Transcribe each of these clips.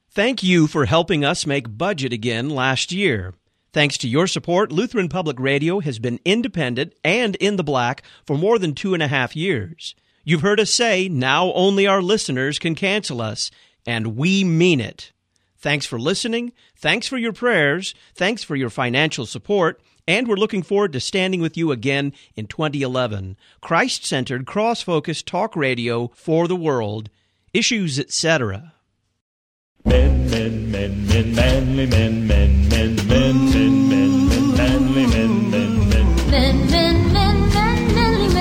Thank you for helping us make budget again last year. Thanks to your support, Lutheran Public Radio has been independent and in the black for more than 2.5 years. You've heard us say now only our listeners can cancel us, and we mean it. Thanks for listening, thanks for your prayers, thanks for your financial support, and we're looking forward to standing with you again in 2011. Christ-centered, cross-focused talk radio for the world, issues, etc. Men, men, men, men, manly men, men, men, men, men, men, men, manly men, men, men, men, men, men, manly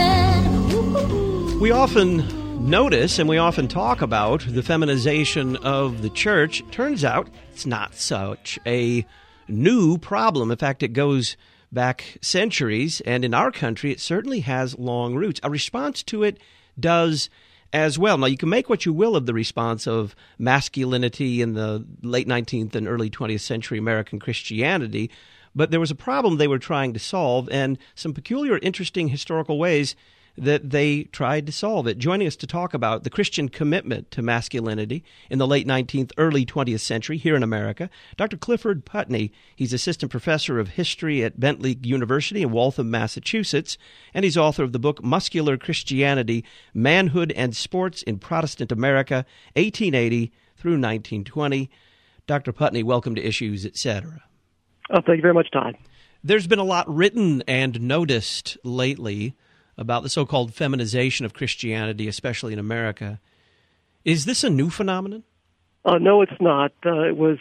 men. We often notice and we often talk about the feminization of the church. Turns out it's not such a new problem. In fact, it goes back centuries, and in our country, it certainly has long roots. A response to it does as well. Now, you can make what you will of the response of masculinity in the late 19th and early 20th century American Christianity, but there was a problem they were trying to solve and some peculiar, interesting historical ways that they tried to solve it. Joining us to talk about the Christian commitment to masculinity in the late 19th, early 20th century here in America, Dr. Clifford Putney. He's assistant professor of history at Bentley University in Waltham, Massachusetts, and he's author of the book Muscular Christianity, Manhood and Sports in Protestant America, 1880 through 1920. Dr. Putney, welcome to Issues, etc. Oh, thank you very much, Todd. There's been a lot written and noticed lately about the so-called feminization of Christianity, especially in America. Is this a new phenomenon? No, it's not. It was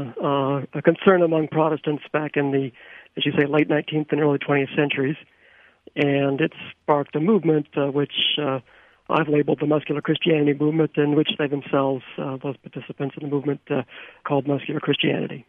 a concern among Protestants back in the, as you say, late 19th and early 20th centuries, and it sparked a movement which I've labeled the Muscular Christianity movement, in which they themselves, those participants in the movement, called Muscular Christianity.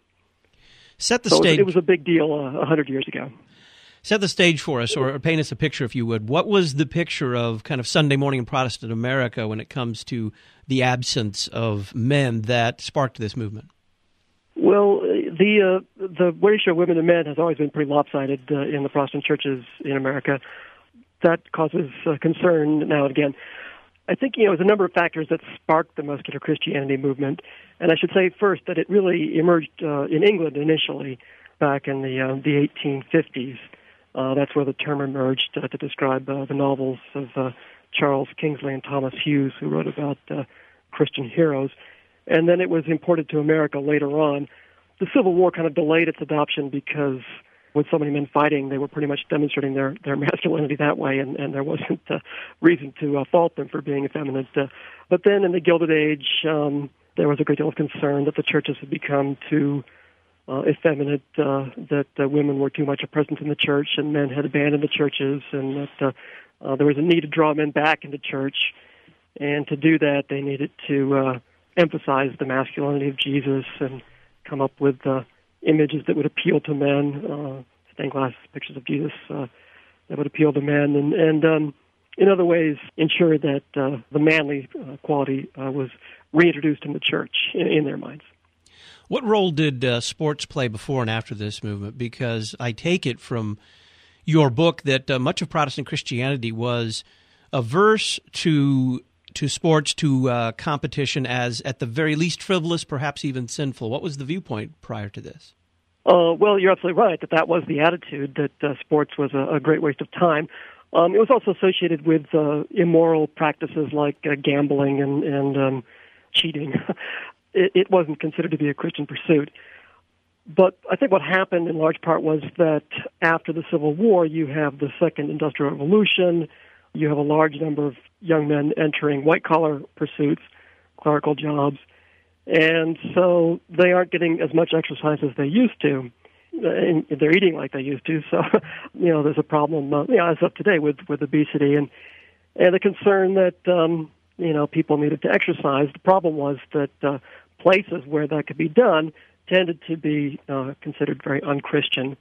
Set the stage. It was a big deal 100 years ago. Set the stage for us, or paint us a picture, if you would. What was the picture of kind of Sunday morning in Protestant America when it comes to the absence of men that sparked this movement? Well, the ratio of women to men has always been pretty lopsided in the Protestant churches in America. That causes concern now and again. I think, there's a number of factors that sparked the Muscular Christianity movement. And I should say first that it really emerged in England initially back in the 1850s. That's where the term emerged to describe the novels of Charles Kingsley and Thomas Hughes, who wrote about Christian heroes. And then it was imported to America later on. The Civil War kind of delayed its adoption because with so many men fighting, they were pretty much demonstrating their masculinity that way, and there wasn't reason to fault them for being effeminate. But then in the Gilded Age, there was a great deal of concern that the churches had become too effeminate, that women were too much a presence in the church and men had abandoned the churches, and that there was a need to draw men back into church. And to do that, they needed to emphasize the masculinity of Jesus and come up with images that would appeal to men, stained glass pictures of Jesus that would appeal to men, and in other ways ensure that the manly quality was reintroduced in the church in their minds. What role did sports play before and after this movement? Because I take it from your book that much of Protestant Christianity was averse to sports, to competition as at the very least frivolous, perhaps even sinful. What was the viewpoint prior to this? Well, you're absolutely right that was the attitude, that sports was a great waste of time. It was also associated with immoral practices like gambling and cheating. It wasn't considered to be a Christian pursuit. But I think what happened in large part was that after the Civil War, you have the Second Industrial Revolution, you have a large number of young men entering white-collar pursuits, clerical jobs, and so they aren't getting as much exercise as they used to. And they're eating like they used to, so there's a problem as of today with obesity and the concern that people needed to exercise. The problem was that places where that could be done tended to be considered very unchristian,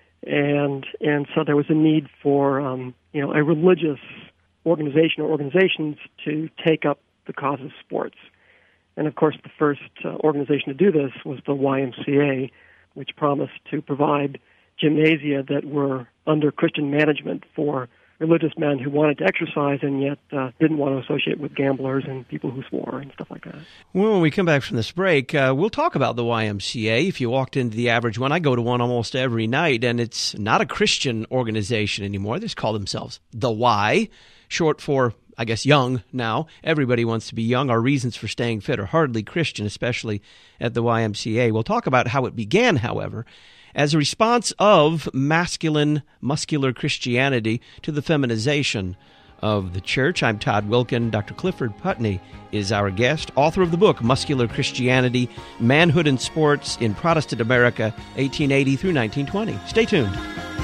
and so there was a need for a religious organization or organizations to take up the cause of sports. And of course, the first organization to do this was the YMCA, which promised to provide gymnasia that were under Christian management for religious men who wanted to exercise and yet didn't want to associate with gamblers and people who swore and stuff like that. Well, when we come back from this break, we'll talk about the YMCA. If you walked into the average one, I go to one almost every night, and it's not a Christian organization anymore. They just call themselves the Y, short for, I guess, young now. Everybody wants to be young. Our reasons for staying fit are hardly Christian, especially at the YMCA. We'll talk about how it began, however, as a response of masculine, muscular Christianity to the feminization of the church. I'm Todd Wilken. Dr. Clifford Putney is our guest, author of the book, Muscular Christianity, Manhood and Sports in Protestant America, 1880 through 1920. Stay tuned.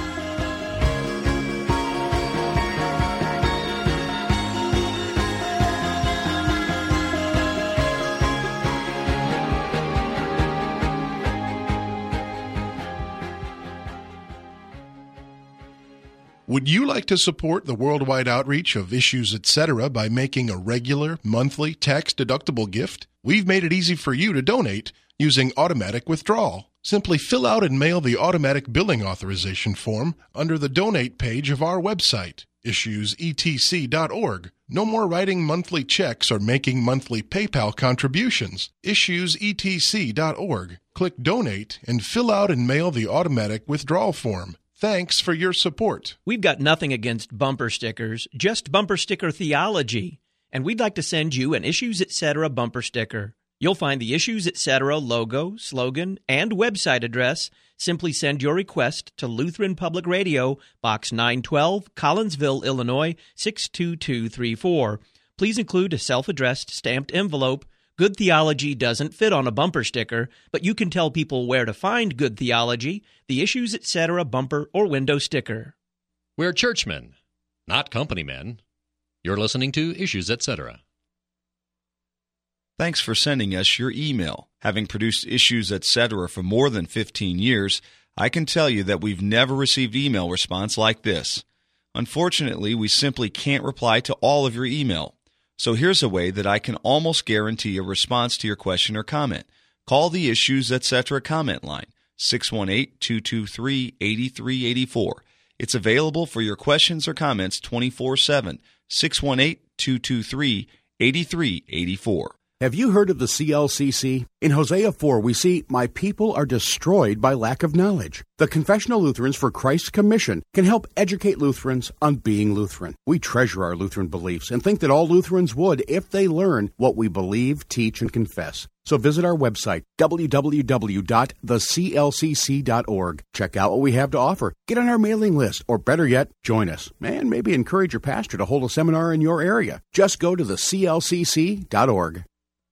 Would you like to support the worldwide outreach of Issues Etc. by making a regular, monthly, tax-deductible gift? We've made it easy for you to donate using automatic withdrawal. Simply fill out and mail the automatic billing authorization form under the donate page of our website, issuesetc.org. No more writing monthly checks or making monthly PayPal contributions. Issuesetc.org. Click Donate and fill out and mail the automatic withdrawal form. Thanks for your support. We've got nothing against bumper stickers, just bumper sticker theology. And we'd like to send you an Issues Etc. bumper sticker. You'll find the Issues Etc. logo, slogan, and website address. Simply send your request to Lutheran Public Radio, Box 912, Collinsville, Illinois, 62234. Please include a self-addressed stamped envelope. Good theology doesn't fit on a bumper sticker, but you can tell people where to find good theology, the Issues Etc. bumper or window sticker. We're churchmen, not company men. You're listening to Issues Etc. Thanks for sending us your email. Having produced Issues Etc. for more than 15 years, I can tell you that we've never received email response like this. Unfortunately, we simply can't reply to all of your email. So here's a way that I can almost guarantee a response to your question or comment. Call the Issues Etc. comment line, 618-223-8384. It's available for your questions or comments 24/7, 618-223-8384. Have you heard of the CLCC? In Hosea 4, we see, "My people are destroyed by lack of knowledge." The Confessional Lutherans for Christ's Commission can help educate Lutherans on being Lutheran. We treasure our Lutheran beliefs and think that all Lutherans would if they learn what we believe, teach, and confess. So visit our website, www.theclcc.org. Check out what we have to offer. Get on our mailing list, or better yet, join us. And maybe encourage your pastor to hold a seminar in your area. Just go to theclcc.org.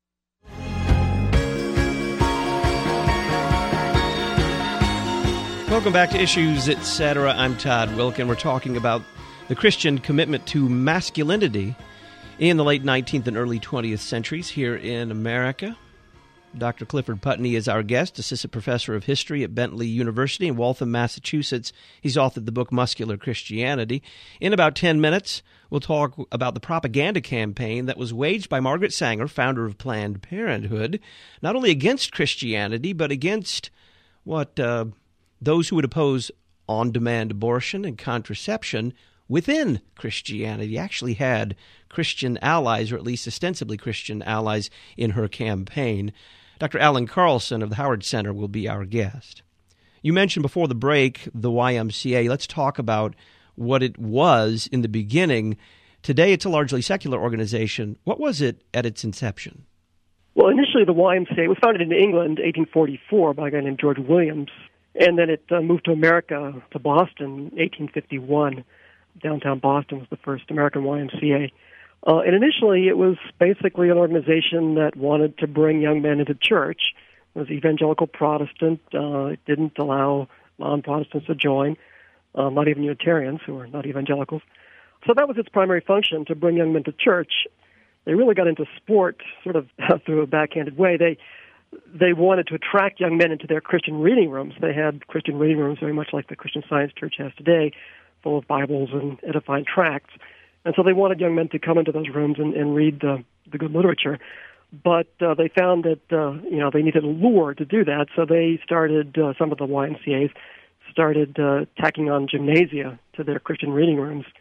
Welcome back to Issues Etc. I'm Todd Wilken. We're talking about the Christian commitment to masculinity in the late 19th and early 20th centuries here in America. Dr. Clifford Putney is our guest, assistant professor of history at Bentley University in Waltham, Massachusetts. He's authored the book Muscular Christianity. In about 10 minutes, we'll talk about the propaganda campaign that was waged by Margaret Sanger, founder of Planned Parenthood, not only against Christianity, but against what those who would oppose on-demand abortion and contraception within Christianity. Actually had Christian allies, or at least ostensibly Christian allies, in her campaign. Dr. Alan Carlson of the Howard Center will be our guest. You mentioned before the break the YMCA. Let's talk about what it was in the beginning. Today it's a largely secular organization. What was it at its inception? Well, initially the YMCA was founded in England, 1844, by a guy named George Williams. And then it moved to America, to Boston, 1851. Downtown Boston was the first American YMCA. And initially it was basically an organization that wanted to bring young men into church. It was evangelical Protestant. It didn't allow non-Protestants to join, not even Unitarians, who are not evangelicals. So that was its primary function, to bring young men to church. They really got into sport sort of through a backhanded way. They wanted to attract young men into their Christian reading rooms. They had Christian reading rooms very much like the Christian Science Church has today, full of Bibles and edifying tracts. And so they wanted young men to come into those rooms and read the good literature. But they found that they needed a lure to do that, so they started, some of the YMCAs started tacking on gymnasia to their Christian reading rooms.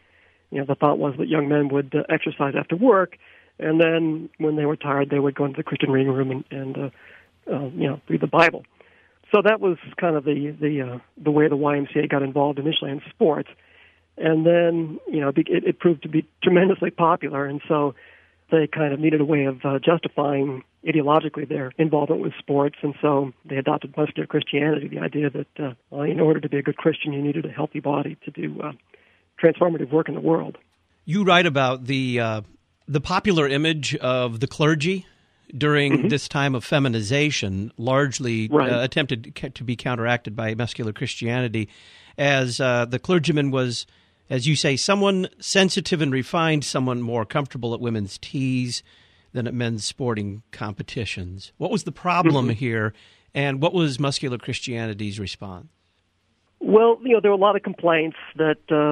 the thought was that young men would exercise after work, and then when they were tired, they would go into the Christian reading room and read the Bible. So that was kind of the way the YMCA got involved initially in sports, and then it proved to be tremendously popular, and so they kind of needed a way of justifying ideologically their involvement with sports, and so they adopted muscular Christianity, the idea that in order to be a good Christian, you needed a healthy body to do transformative work in the world. You write about the popular image of the clergy during this time of feminization, largely attempted to be counteracted by muscular Christianity, as the clergyman was, as you say, someone sensitive and refined, someone more comfortable at women's teas than at men's sporting competitions. What was the problem here, and what was muscular Christianity's response? Well, there were a lot of complaints that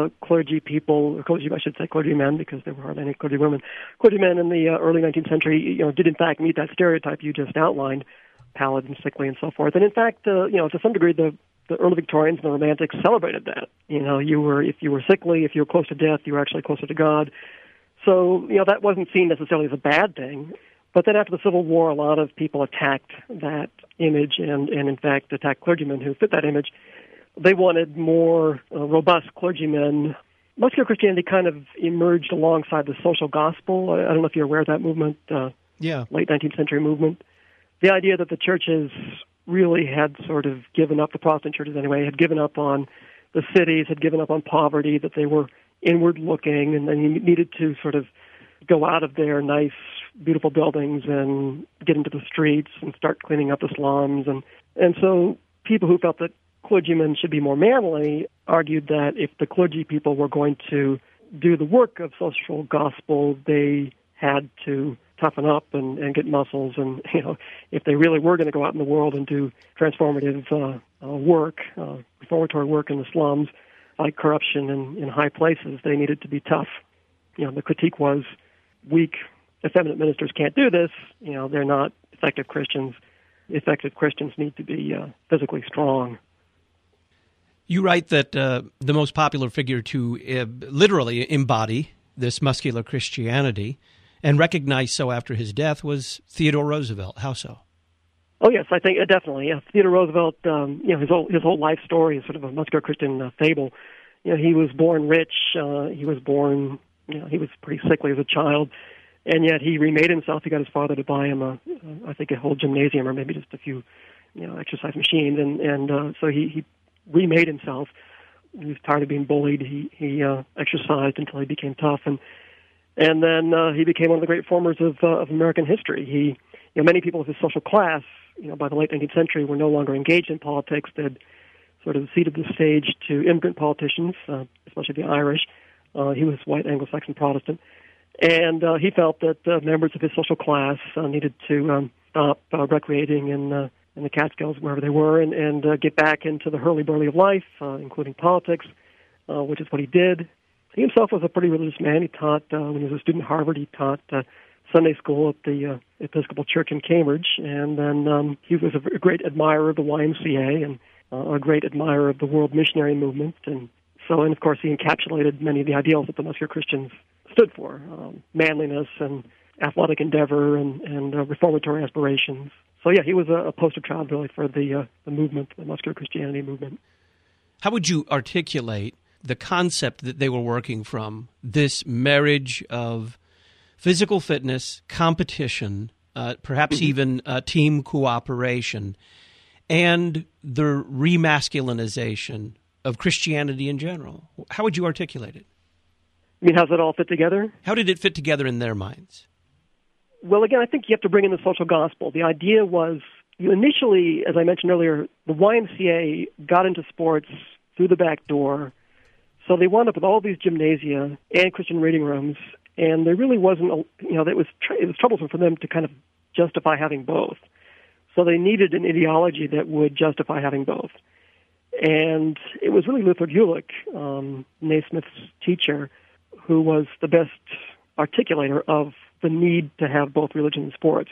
clergymen, because there were hardly any clergywomen, clergymen in the early 19th century, did in fact meet that stereotype you just outlined, pallid and sickly and so forth. And in fact, to some degree, the early Victorians and the Romantics celebrated that. If you were sickly, if you were close to death, you were actually closer to God. So, that wasn't seen necessarily as a bad thing. But then after the Civil War, a lot of people attacked that image and in fact, attacked clergymen who fit that image. They wanted more robust clergymen. Muscular Christianity kind of emerged alongside the social gospel. I don't know if you're aware of that movement, late 19th century movement. The idea that the churches really had sort of given up, the Protestant churches anyway, had given up on the cities, had given up on poverty, that they were inward-looking, and then you needed to sort of go out of their nice, beautiful buildings and get into the streets and start cleaning up the slums. And so people who felt that clergymen should be more manly argued that if the clergy people were going to do the work of social gospel, they had to toughen up and get muscles. And, if they really were going to go out in the world and do transformative work, reformatory work in the slums, like corruption in high places, they needed to be tough. The critique was weak, effeminate ministers can't do this. They're not effective Christians. Effective Christians need to be physically strong. You write that the most popular figure to literally embody this muscular Christianity and recognized so after his death was Theodore Roosevelt. How so? Oh, yes, I think definitely. Yeah. Theodore Roosevelt, his whole life story is sort of a muscular Christian fable. He was born rich. He was pretty sickly as a child, and yet he remade himself. He got his father to buy him a whole gymnasium or maybe just a few, exercise machines, and so he remade himself. He was tired of being bullied. He exercised until he became tough, and then he became one of the great formers of American history. Many people of his social class, by the late 19th century, were no longer engaged in politics. They'd sort of ceded the stage to immigrant politicians, especially the Irish. He was white Anglo-Saxon Protestant, and he felt that members of his social class needed to stop recreating in the Catskills, wherever they were, and get back into the hurly-burly of life, including politics, which is what he did. He himself was a pretty religious man. He taught, when he was a student at Harvard, he taught Sunday school at the Episcopal Church in Cambridge, and then he was a great admirer of the YMCA and a great admirer of the World Missionary Movement, and of course, he encapsulated many of the ideals that the muscular Christians stood for, manliness and athletic endeavor and reformatory aspirations. So, he was a poster child, really, for the movement, the muscular Christianity movement. How would you articulate the concept that they were working from, this marriage of physical fitness, competition, perhaps even team cooperation, and the remasculinization of Christianity in general? How would you articulate it? You mean, how's it all fit together? How did it fit together in their minds? Well, again, I think you have to bring in the social gospel. The idea was, initially, as I mentioned earlier, the YMCA got into sports through the back door, so they wound up with all these gymnasia and Christian reading rooms, and there really wasn't, it was troublesome for them to kind of justify having both. So they needed an ideology that would justify having both. And it was really Luther Gulick, Naismith's teacher, who was the best articulator of the need to have both religion and sports.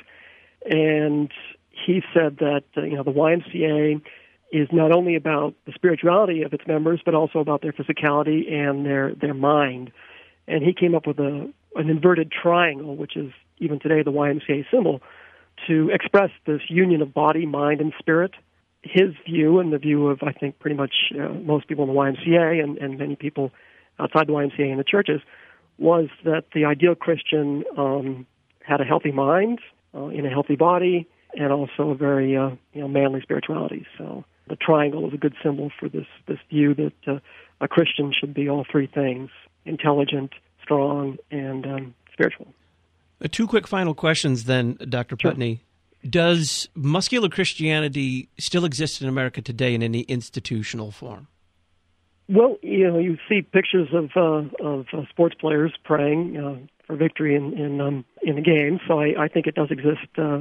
And he said that, the YMCA is not only about the spirituality of its members, but also about their physicality and their mind. and he came up with an inverted triangle, which is even today the YMCA symbol, to express this union of body, mind, and spirit. His view, and the view of, I think, pretty much most people in the YMCA and many people outside the YMCA and the churches, was that the ideal Christian had a healthy mind, in a healthy body, and also a very manly spirituality. So the triangle is a good symbol for this view that a Christian should be all three things: intelligent, strong, and spiritual. Two quick final questions then, Dr. Putney. Does muscular Christianity still exist in America today in any institutional form? Well, you see pictures of sports players praying for victory in the game, so I think it does exist,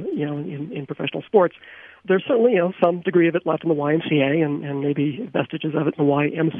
in professional sports. There's certainly some degree of it left in the YMCA and maybe vestiges of it in the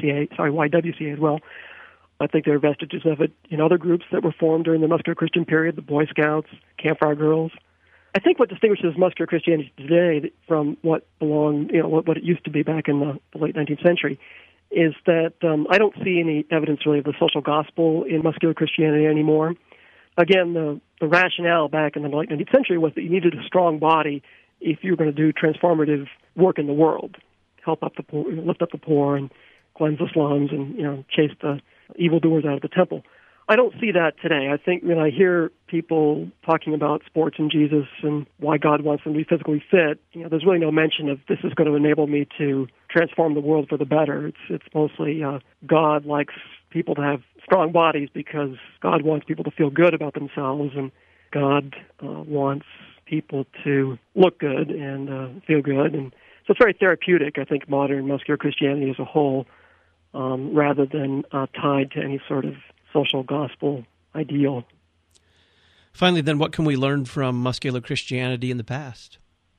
YWCA as well. I think there are vestiges of it in other groups that were formed during the Muscular Christian period, the Boy Scouts, Campfire Girls. I think what distinguishes Muscular Christianity today from what belonged, what it used to be back in the late 19th century, is that I don't see any evidence really of the social gospel in Muscular Christianity anymore. Again, the rationale back in the late 19th century was that you needed a strong body if you were going to do transformative work in the world, help up the poor, lift up the poor, and cleanse the slums, and chase the evildoers out of the temple. I don't see that today. I think when I hear people talking about sports and Jesus and why God wants them to be physically fit, there's really no mention of this is going to enable me to transform the world for the better. It's mostly God likes people to have strong bodies because God wants people to feel good about themselves, and God wants people to look good and feel good. And so it's very therapeutic, I think, modern muscular Christianity as a whole, rather than tied to any sort of social gospel ideal. Finally, then, what can we learn from muscular Christianity in the past?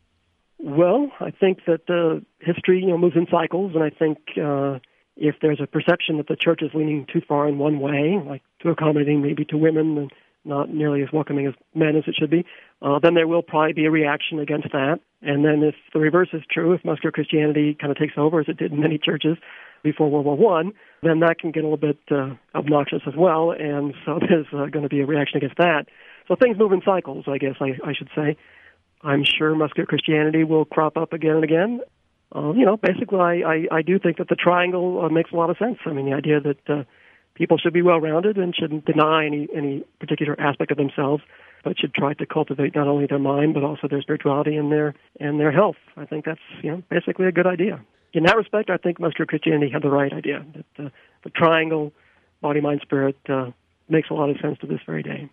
Well, I think that history, moves in cycles, and I think if there's a perception that the church is leaning too far in one way, like too accommodating maybe to women and not nearly as welcoming as men as it should be, then there will probably be a reaction against that. And then if the reverse is true, if muscular Christianity kind of takes over, as it did in many churches before World War I, then that can get a little bit obnoxious as well, and so there's going to be a reaction against that. So things move in cycles, I guess I should say. I'm sure muscular Christianity will crop up again and again. Basically, I do think that the triangle makes a lot of sense. I mean, the idea that people should be well-rounded and shouldn't deny any particular aspect of themselves, but should try to cultivate not only their mind but also their spirituality and their health. I think that's basically a good idea. In that respect, I think muscular Christianity had the right idea, that the triangle, body, mind, spirit, makes a lot of sense to this very day.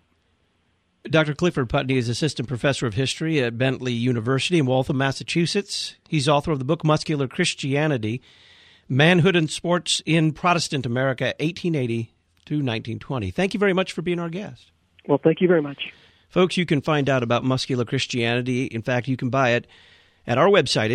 Dr. Clifford Putney is Assistant Professor of History at Bentley University in Waltham, Massachusetts. He's author of the book Muscular Christianity, Manhood and Sports in Protestant America, 1880 to 1920. Thank you very much for being our guest. Well, thank you very much. Folks, you can find out about muscular Christianity. In fact, you can buy it at our website,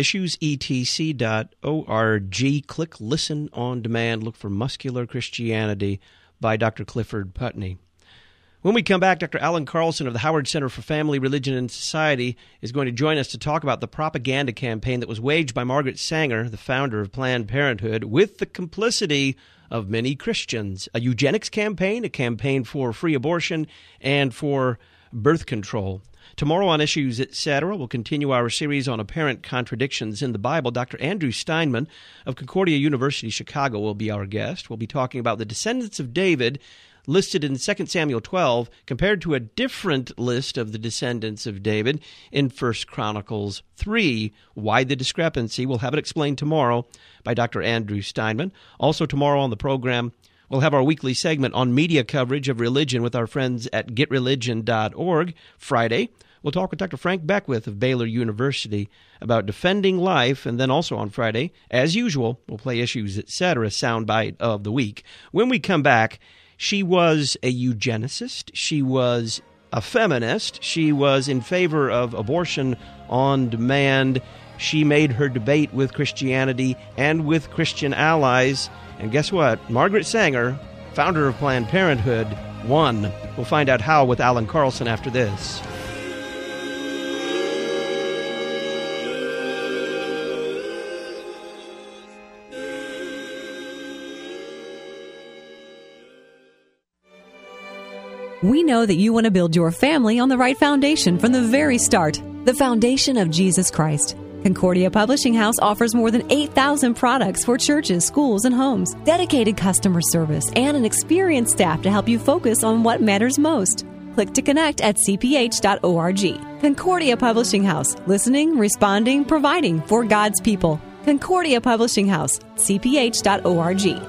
issuesetc.org. Click Listen on Demand. Look for Muscular Christianity by Dr. Clifford Putney. When we come back, Dr. Alan Carlson of the Howard Center for Family, Religion, and Society is going to join us to talk about the propaganda campaign that was waged by Margaret Sanger, the founder of Planned Parenthood, with the complicity of many Christians. A eugenics campaign, a campaign for free abortion, and for birth control. Tomorrow on Issues, Etc., we'll continue our series on apparent contradictions in the Bible. Dr. Andrew Steinman of Concordia University, Chicago, will be our guest. We'll be talking about the descendants of David listed in 2 Samuel 12 compared to a different list of the descendants of David in 1 Chronicles 3. Why the discrepancy? We'll have it explained tomorrow by Dr. Andrew Steinman. Also tomorrow on the program, we'll have our weekly segment on media coverage of religion with our friends at getreligion.org. Friday, we'll talk with Dr. Frank Beckwith of Baylor University about defending life. And then also on Friday, as usual, we'll play Issues, Etc., soundbite of the week. When we come back, she was a eugenicist. She was a feminist. She was in favor of abortion on demand. She made her debate with Christianity and with Christian allies. And guess what? Margaret Sanger, founder of Planned Parenthood, won. We'll find out how with Alan Carlson after this. We know that you want to build your family on the right foundation from the very start, the foundation of Jesus Christ. Concordia Publishing House offers more than 8,000 products for churches, schools, and homes, dedicated customer service, and an experienced staff to help you focus on what matters most. Click to connect at cph.org. Concordia Publishing House, listening, responding, providing for God's people. Concordia Publishing House, cph.org.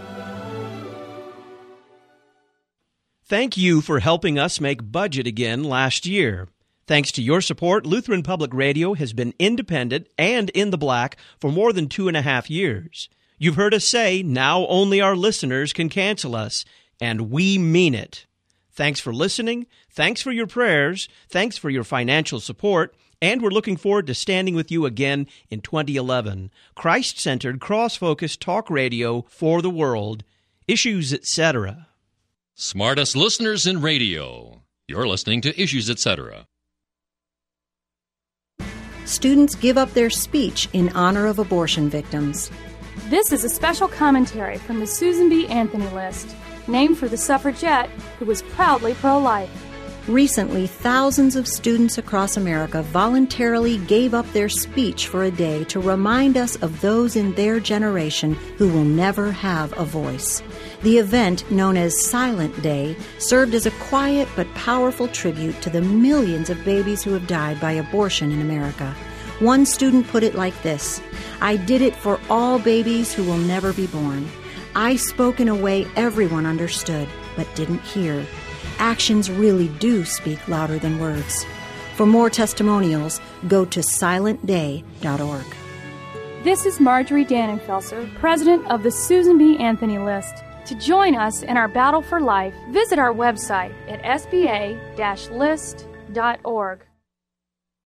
Thank you for helping us make budget again last year. Thanks to your support, Lutheran Public Radio has been independent and in the black for more than 2.5 years. You've heard us say now only our listeners can cancel us, and we mean it. Thanks for listening, thanks for your prayers, thanks for your financial support, and we're looking forward to standing with you again in 2011. Christ-centered, cross-focused talk radio for the world, Issues, Etc. Smartest listeners in radio. You're listening to Issues, Etc. Students give up their speech in honor of abortion victims. This is a special commentary from the Susan B. Anthony List, named for the suffragette who was proudly pro-life. Recently, thousands of students across America voluntarily gave up their speech for a day to remind us of those in their generation who will never have a voice. The event, known as Silent Day, served as a quiet but powerful tribute to the millions of babies who have died by abortion in America. One student put it like this: "I did it for all babies who will never be born. I spoke in a way everyone understood but didn't hear. Actions really do speak louder than words." For more testimonials, go to silentday.org. This is Marjorie Dannenfelser, president of the Susan B. Anthony List. To join us in our battle for life, visit our website at sba-list.org.